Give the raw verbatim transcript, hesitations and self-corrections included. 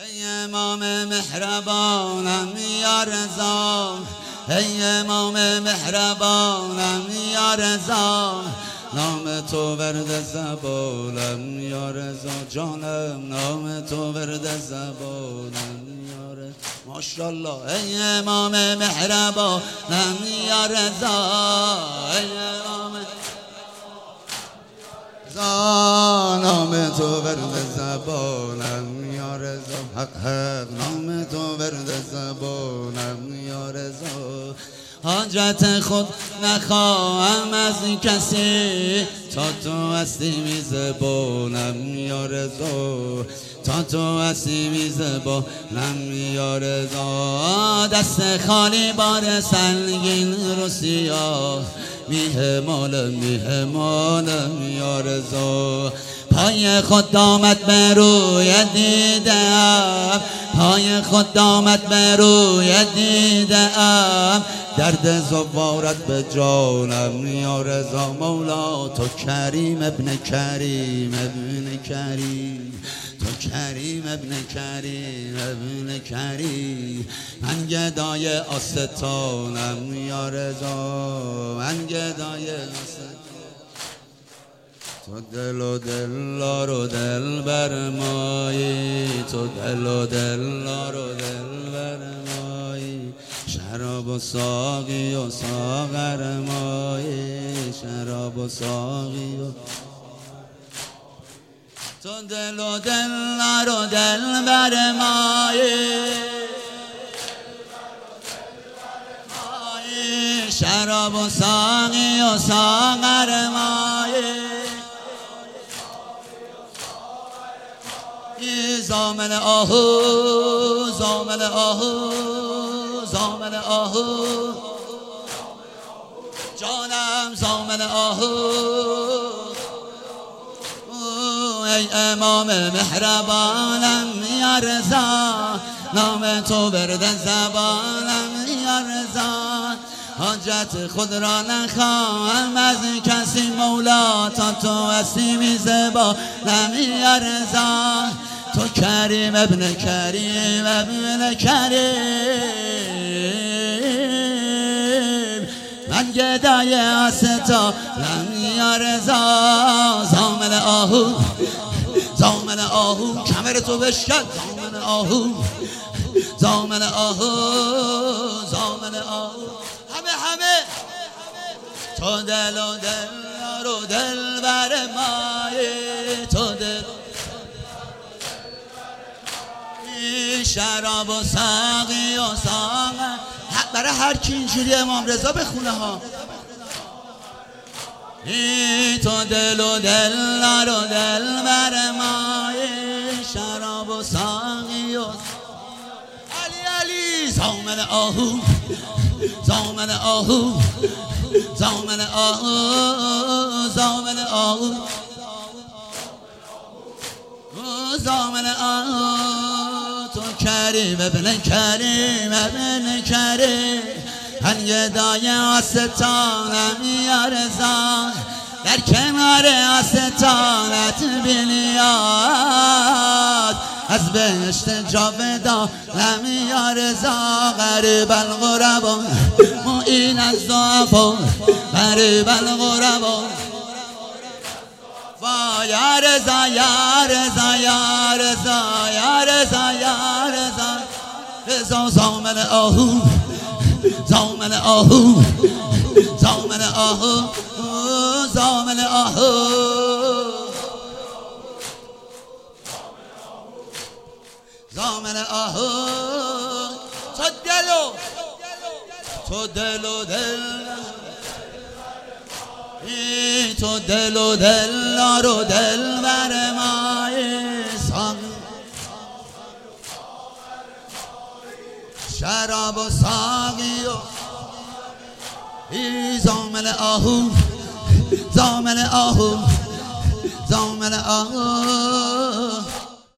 ای امام مهربانم یا رضا، ای امام مهربانم یا رضا، نام تو ورد زبانم یا رضا جانم، نام تو ورد زبانم یا رضا. ماشاءالله. ای امام مهربانم یا رضا، ای امام رضا، نام تو ورد زبانم یا رضا، حق حق نام تو ورد زبانم یا رضا. حاجت خود نخواهم از کسی، تا تو هستی می زبانم یا رضا، تا تو هستی می زبانم یا رضا. دست خالی بار سنگین رو سیاه، میهمانم میهمانم یا رضا. پای خود دامت به روی دیدم، پای خود دامت به روی دیدم، درد زوارت به جانم یا رضا. مولا تو کریم ابن کریم ابن کریم، تو کریم ابن کریم ابن کریم. من گدای آستانم یا رضا، من گدای آستانم. تو دل و دلار و دل برمایی، تو دل و دلار و دل برمایی. شراب و ساقی و ساغر مایی، شراب و ساقی و تو دل و دلار و دل برمایی، شراب و ساقی و ساغر مایی. زامن آهو زامن آهو زامن آهو جانم، زامن آهو. ای امام مهربانم یا رضا، نام تو ورد زبانم یا رضا. حاجت خود را نخواهم از کسی مولا، تا تو هستی می زبانم یا رضا. تو کریم ابن کریم ابن کریم، من گدای آستانم یا رضا. زامن آهو زامن آهو، کمر تو بشکن. زامن آهو زامن آهو زامن آهو. همه همه تو دل و دل و دل بر مایی، تو دل شراب و ساقی و ساغر. برای هر کی اینجوری امام رضا بخونه ها. تو دل و دل و دل بر مایی، شراب و ساقی و علی علی. زامن آهو زامن آهو زامن آهو زامن آهو زامن آهو. تو کریم ابن کریم ابن کریم، من گدای آستانم یا رضا. در کنار آستانت بنیاد، از بهشت جاودانم یا رضا. غریب الغربا معین الضعفا، غریب الغربا. وا یا رضا یا رضا یا رضا یا رضا یا رضا رضا. زامن آهو زامن آهو زامن آهو زامن آهو زامن آهو. تو دلو تو دلو دل، تو دل و دل رو دل بر مایی. شراب و ساقی و زامن آهو زامن آهو زامن آهو